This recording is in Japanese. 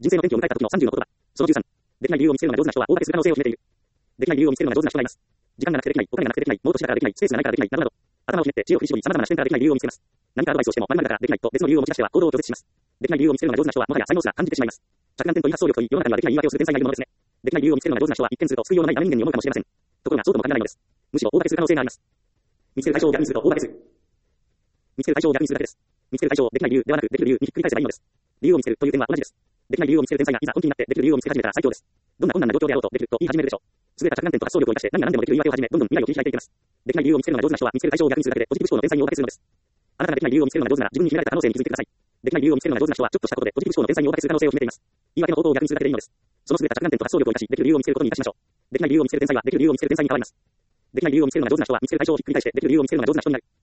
人生の転機を迎えた時の30の言葉。その13。できない理由を見つけるのが上手な人は大竹する可能性を秘めている。できない理由を見つけるのが上手な人がいます。時間がなくてできない、お金がなくてできない、もう年だからできない、スペースがないからできない、などなど。頭をひねって知恵を振り絞り様々な視点からできない理由を見つけます。何かアドバイスをしても〇〇だからできないと別の理由を持ち出しては行動を拒絶します。できない理由を見つけるのが上手な人はもはや才能すら感じてしまいます。着眼点と理発想力といい世の中にはできない言い訳をする天才がいるものですね。できない理由を見つけるのが上手な人は一見すると救いようのない闇人間に思うかもしれません。ところがそうとも限らないのです。むしろ大竹する可能性があります。見つける対象を逆にすると大竹する。見つける対象を逆にするだけです。見つける対象をできない理由ではなくできる理由にひっくり返せばいいのです。理由を見つけるという点は同じです。できない理由を見つける天才がいざ本気になってできる理由を見つけ始めたら最強です。どんな困難な状況であろうとできると言い始めるでしょう。優れた着眼点と発想力を生かして何が何でもできる言い訳を始めどんどん未来を切り開いていきます。できない理由を見つけるのが上手な人は見つける対象を逆にするだけでポジティブ思考の天才に大竹するのです。あなたができない理由を見つけるのが上手なら自分に秘められた可能性に気づいてください。できない理由を見つけるのが上手な人はちょっとしたことでポジティブ思考の天才に大竹する可能性を秘めています。言い訳の方法を逆にするだけでいいのです。その優れた着眼点と発想力を生かしできる理由を見つけることに生かしましょう。できない理由を見つける天才はできる理由を見つける天才に変わります。できない理由を見つけるのが上手な人は見つける対象をひっくり返してできる理由を見つけるのが上手な人になる。